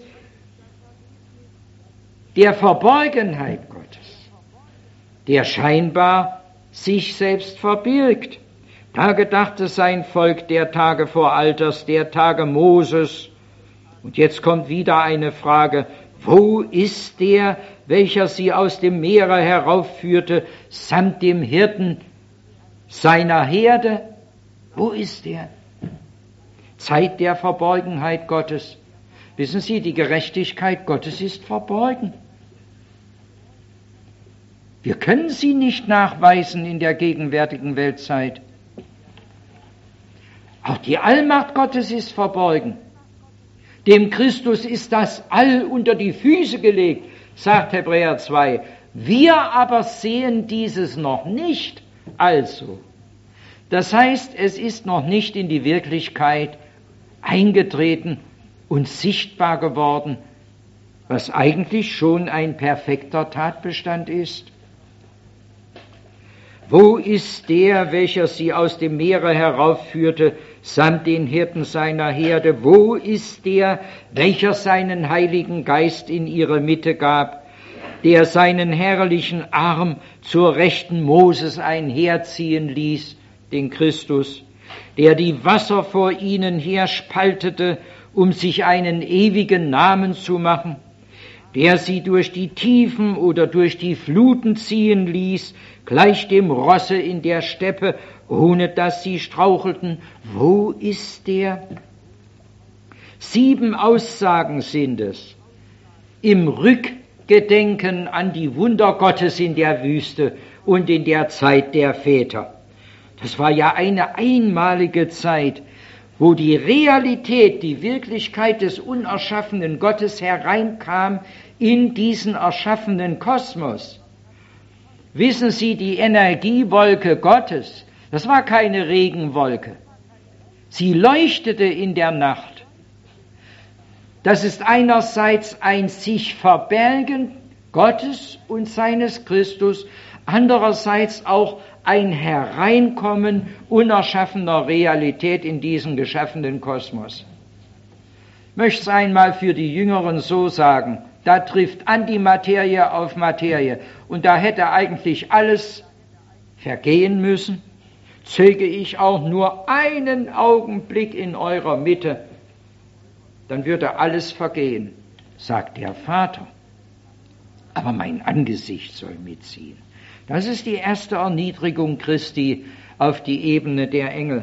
der Verborgenheit Gottes, der scheinbar sich selbst verbirgt. Da gedachte sein Volk der Tage vor Alters, der Tage Moses. Und jetzt kommt wieder eine Frage, wo ist der, welcher sie aus dem Meere heraufführte, samt dem Hirten seiner Herde? Wo ist er? Zeit der Verborgenheit Gottes. Wissen Sie, die Gerechtigkeit Gottes ist verborgen. Wir können sie nicht nachweisen in der gegenwärtigen Weltzeit. Auch die Allmacht Gottes ist verborgen. Dem Christus ist das All unter die Füße gelegt, sagt Hebräer 2. Wir aber sehen dieses noch nicht also. Das heißt, es ist noch nicht in die Wirklichkeit eingetreten und sichtbar geworden, was eigentlich schon ein perfekter Tatbestand ist. Wo ist der, welcher sie aus dem Meere heraufführte, samt den Hirten seiner Herde? Wo ist der, welcher seinen Heiligen Geist in ihre Mitte gab, der seinen herrlichen Arm zur Rechten Moses einherziehen ließ, den Christus, der die Wasser vor ihnen herspaltete, um sich einen ewigen Namen zu machen, der sie durch die Tiefen oder durch die Fluten ziehen ließ, gleich dem Rosse in der Steppe, ohne dass sie strauchelten. Wo ist der? 7 Aussagen sind es im Rückgedenken an die Wunder Gottes in der Wüste und in der Zeit der Väter. Das war ja eine einmalige Zeit, wo die Realität, die Wirklichkeit des unerschaffenen Gottes hereinkam in diesen erschaffenen Kosmos. Wissen Sie, die Energiewolke Gottes, das war keine Regenwolke. Sie leuchtete in der Nacht. Das ist einerseits ein sich Verbergen Gottes und seines Christus, andererseits auch ein Hereinkommen unerschaffener Realität in diesen geschaffenen Kosmos. Ich möchte es einmal für die Jüngeren so sagen, da trifft Antimaterie auf Materie und da hätte eigentlich alles vergehen müssen. Zöge ich auch nur einen Augenblick in eurer Mitte, dann würde alles vergehen, sagt der Vater. aber mein Angesicht soll mitziehen. Das ist die erste Erniedrigung Christi auf die Ebene der Engel.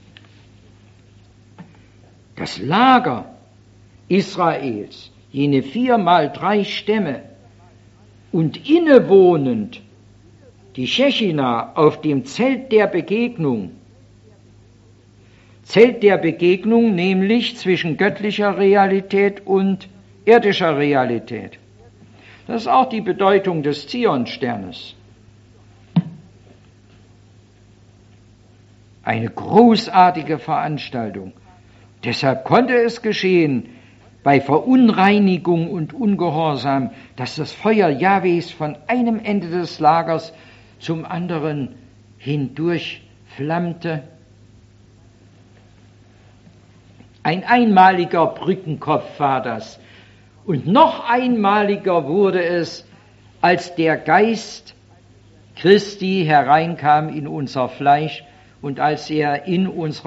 Das Lager Israels, jene 4x3 Stämme und innewohnend die Shechina auf dem Zelt der Begegnung, nämlich zwischen göttlicher Realität und irdischer Realität. Das ist auch die Bedeutung des Zionsternes. Eine großartige Veranstaltung. Deshalb konnte es geschehen, bei Verunreinigung und Ungehorsam, dass das Feuer Jahwes von einem Ende des Lagers zum anderen hindurch flammte. Ein einmaliger Brückenkopf war das. Und noch einmaliger wurde es, als der Geist Christi hereinkam in unser Fleisch und als er in unserer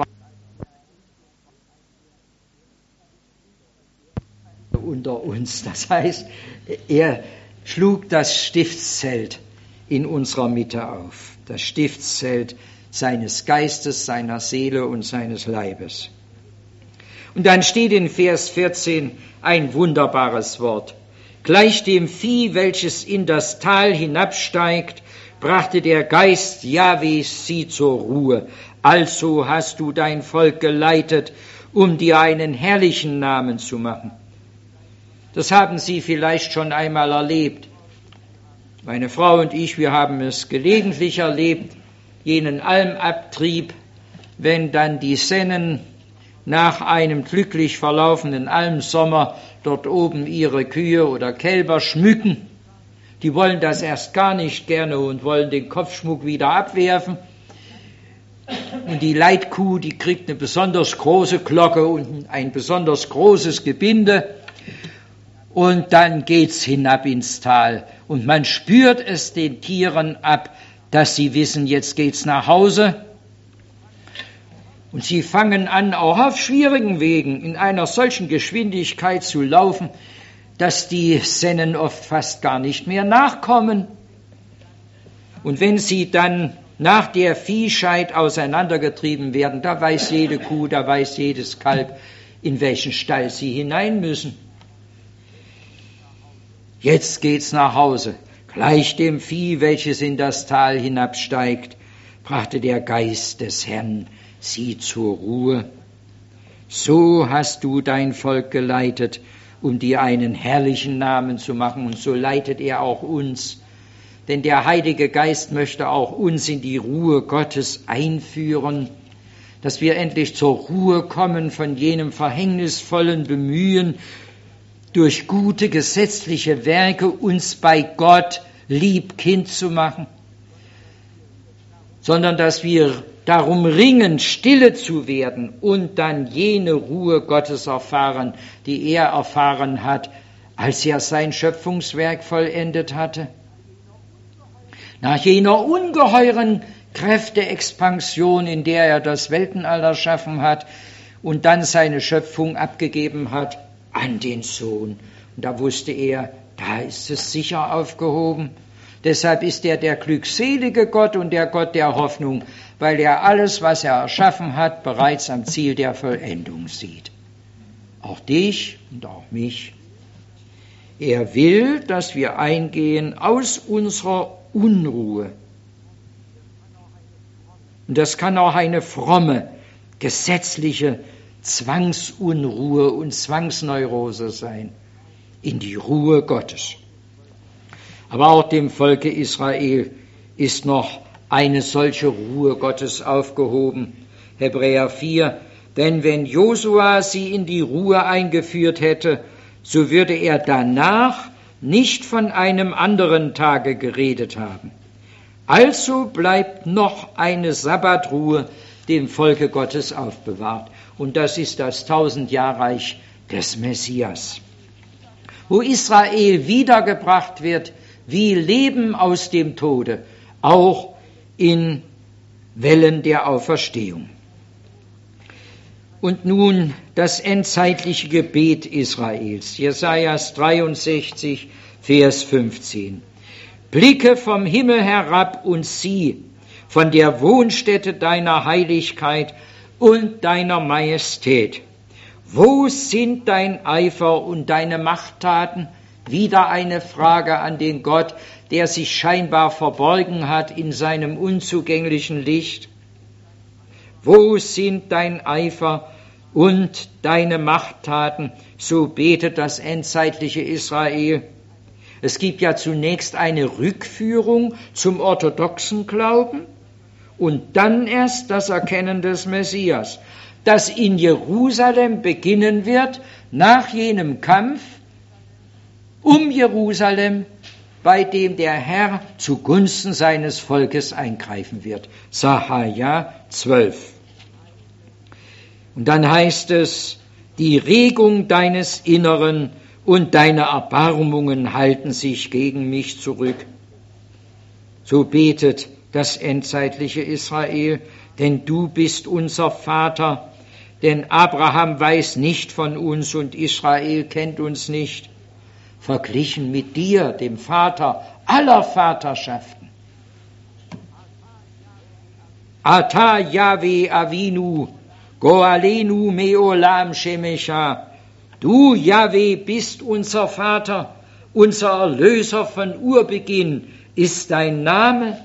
unter uns, das heißt, er schlug das Stiftszelt in unserer Mitte auf, das Stiftszelt seines Geistes, seiner Seele und seines Leibes. Und dann steht in Vers 14 ein wunderbares Wort. Gleich dem Vieh, welches in das Tal hinabsteigt, brachte der Geist Jahwes sie zur Ruhe. Also hast du dein Volk geleitet, um dir einen herrlichen Namen zu machen. Das haben Sie vielleicht schon einmal erlebt. Meine Frau und ich, wir haben es gelegentlich erlebt, jenen Almabtrieb, wenn dann die Sennen nach einem glücklich verlaufenden Almsommer dort oben ihre Kühe oder Kälber schmücken. Die wollen das erst gar nicht gerne und wollen den Kopfschmuck wieder abwerfen. Und die Leitkuh, die kriegt eine besonders große Glocke und ein besonders großes Gebinde. Und dann geht's hinab ins Tal. Und man spürt es den Tieren ab, dass sie wissen, jetzt geht's nach Hause. Und sie fangen an, auch auf schwierigen Wegen in einer solchen Geschwindigkeit zu laufen, dass die Sennen oft fast gar nicht mehr nachkommen. Und wenn sie dann nach der Viehscheid auseinandergetrieben werden, da weiß jede Kuh, da weiß jedes Kalb, in welchen Stall sie hinein müssen. Jetzt geht's nach Hause. Gleich dem Vieh, welches in das Tal hinabsteigt, brachte der Geist des Herrn sie zur Ruhe. So hast du dein Volk geleitet, um dir einen herrlichen Namen zu machen, und so leitet er auch uns. Denn der Heilige Geist möchte auch uns in die Ruhe Gottes einführen, dass wir endlich zur Ruhe kommen von jenem verhängnisvollen Bemühen, durch gute gesetzliche Werke uns bei Gott lieb Kind zu machen, sondern dass wir darum ringen, stille zu werden und dann jene Ruhe Gottes erfahren, die er erfahren hat, als er sein Schöpfungswerk vollendet hatte. Nach jener ungeheuren Kräfteexpansion, in der er das Weltenall erschaffen hat und dann seine Schöpfung abgegeben hat an den Sohn. Und da wusste er, da ist es sicher aufgehoben. Deshalb ist er der glückselige Gott und der Gott der Hoffnung, weil er alles, was er erschaffen hat, bereits am Ziel der Vollendung sieht. Auch dich und auch mich. Er will, dass wir eingehen aus unserer Unruhe. Und das kann auch eine fromme, gesetzliche Zwangsunruhe und Zwangsneurose sein, in die Ruhe Gottes. Aber auch dem Volke Israel ist noch eine solche Ruhe Gottes aufgehoben. Hebräer 4, denn wenn Josua sie in die Ruhe eingeführt hätte, so würde er danach nicht von einem anderen Tage geredet haben. Also bleibt noch eine Sabbatruhe dem Volke Gottes aufbewahrt. Und das ist das 1000-Jahrreich des Messias, wo Israel wiedergebracht wird wie Leben aus dem Tode, auch in Wellen der Auferstehung. Und nun das endzeitliche Gebet Israels, Jesaja 63, Vers 15. Blicke vom Himmel herab und sieh von der Wohnstätte deiner Heiligkeit und deiner Majestät. Wo sind dein Eifer und deine Machttaten? Wieder eine Frage an den Gott, der sich scheinbar verborgen hat in seinem unzugänglichen Licht. Wo sind dein Eifer und deine Machttaten? So betet das endzeitliche Israel. Es gibt ja zunächst eine Rückführung zum orthodoxen Glauben und dann erst das Erkennen des Messias, das in Jerusalem beginnen wird, nach jenem Kampf um Jerusalem, bei dem der Herr zugunsten seines Volkes eingreifen wird. Sacharja 12. Und dann heißt es, die Regung deines Inneren und deine Erbarmungen halten sich gegen mich zurück. So betet das endzeitliche Israel, denn du bist unser Vater, denn Abraham weiß nicht von uns und Israel kennt uns nicht, verglichen mit dir, dem Vater aller Vaterschaften. Ata Yahweh Avinu, Goalenu Meolam Shemesha. Du, Yahweh, bist unser Vater, unser Erlöser von Urbeginn ist dein Name.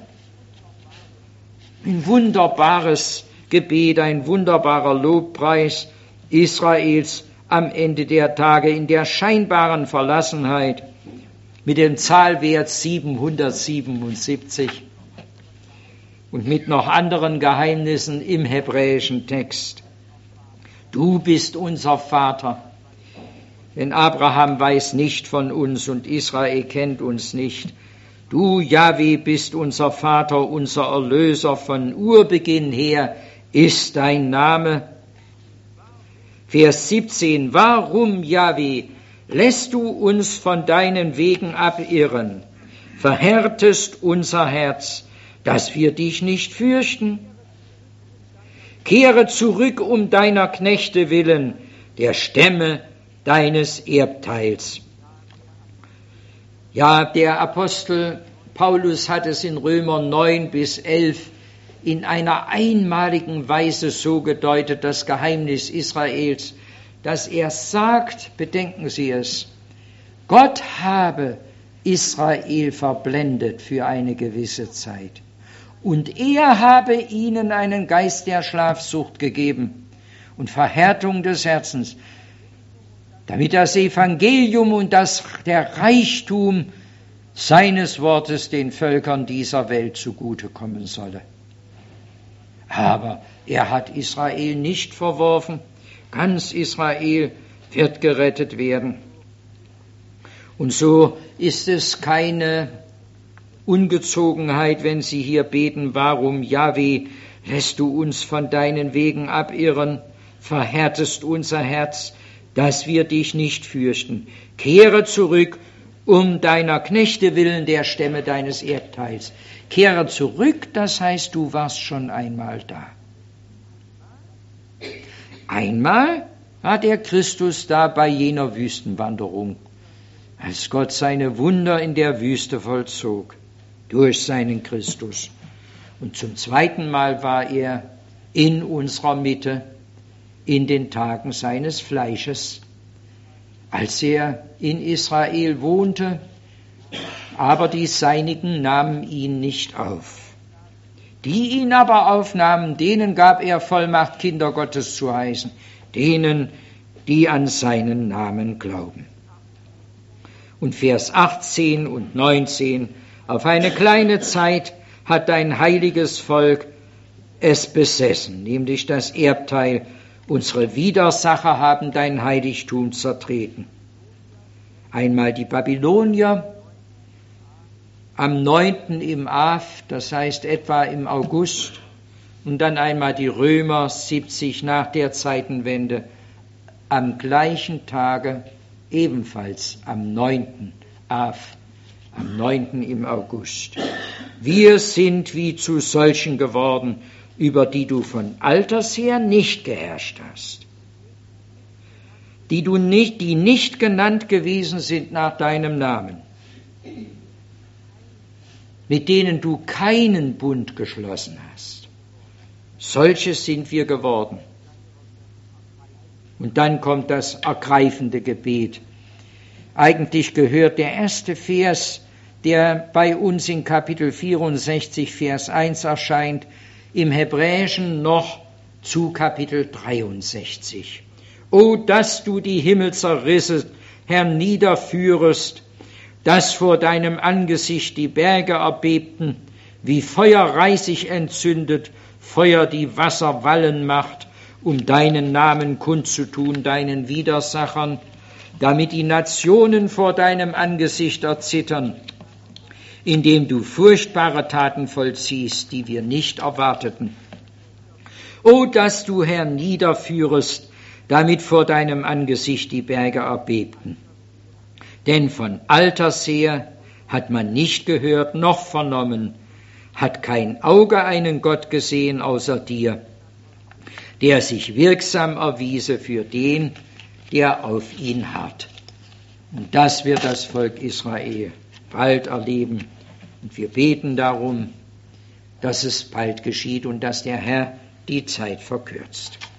Ein wunderbares Gebet, ein wunderbarer Lobpreis Israels am Ende der Tage in der scheinbaren Verlassenheit mit dem Zahlwert 777 und mit noch anderen Geheimnissen im hebräischen Text. Du bist unser Vater, denn Abraham weiß nicht von uns und Israel kennt uns nicht. Du, Jahwe, bist unser Vater, unser Erlöser von Urbeginn her ist dein Name. Vers 17, warum, Jahwe, lässt du uns von deinen Wegen abirren, verhärtest unser Herz, dass wir dich nicht fürchten? Kehre zurück um deiner Knechte willen, der Stämme deines Erbteils. Ja, der Apostel Paulus hat es in Römer 9 bis 11 in einer einmaligen Weise so gedeutet, das Geheimnis Israels, dass er sagt, bedenken Sie es, Gott habe Israel verblendet für eine gewisse Zeit und er habe ihnen einen Geist der Schlafsucht gegeben und Verhärtung des Herzens, damit das Evangelium und der Reichtum seines Wortes den Völkern dieser Welt zugutekommen solle. Aber er hat Israel nicht verworfen. Ganz Israel wird gerettet werden. Und so ist es keine Ungezogenheit, wenn Sie hier beten, warum, Jahwe, lässt du uns von deinen Wegen abirren, verhärtest unser Herz, dass wir dich nicht fürchten. Kehre zurück um deiner Knechte willen, der Stämme deines Erbteils. Kehre zurück, das heißt, du warst schon einmal da. Einmal war der Christus da bei jener Wüstenwanderung, als Gott seine Wunder in der Wüste vollzog, durch seinen Christus. Und zum zweiten Mal war er in unserer Mitte in den Tagen seines Fleisches, als er in Israel wohnte, aber die Seinigen nahmen ihn nicht auf. Die ihn aber aufnahmen, denen gab er Vollmacht, Kinder Gottes zu heißen, denen, die an seinen Namen glauben. Und Vers 18 und 19, auf eine kleine Zeit hat dein heiliges Volk es besessen, nämlich das Erbteil. Unsere Widersacher haben dein Heiligtum zertreten. Einmal die Babylonier am 9. im Av, das heißt etwa im August, und dann einmal die Römer 70 nach der Zeitenwende am gleichen Tage, ebenfalls am 9. Av, am 9. im August. Wir sind wie zu solchen geworden, über die du von alters her nicht geherrscht hast, die nicht genannt gewesen sind nach deinem Namen. mit denen du keinen Bund geschlossen hast. Solches sind wir geworden. Und dann kommt das ergreifende Gebet. Eigentlich gehört der erste Vers, der bei uns in Kapitel 64, Vers 1 erscheint, im Hebräischen noch zu Kapitel 63. O, dass du die Himmelserrisse herniederführest, dass vor deinem Angesicht die Berge erbebten, wie Feuer sich entzündet, Feuer die Wasser wallen macht, um deinen Namen kundzutun, deinen Widersachern, damit die Nationen vor deinem Angesicht erzittern, indem du furchtbare Taten vollziehst, die wir nicht erwarteten. O, dass du herniederführest, damit vor deinem Angesicht die Berge erbebten. Denn von alters her hat man nicht gehört noch vernommen, hat kein Auge einen Gott gesehen außer dir, der sich wirksam erwiese für den, der auf ihn harrt. Und das wird das Volk Israel bald erleben. Und wir beten darum, dass es bald geschieht und dass der Herr die Zeit verkürzt.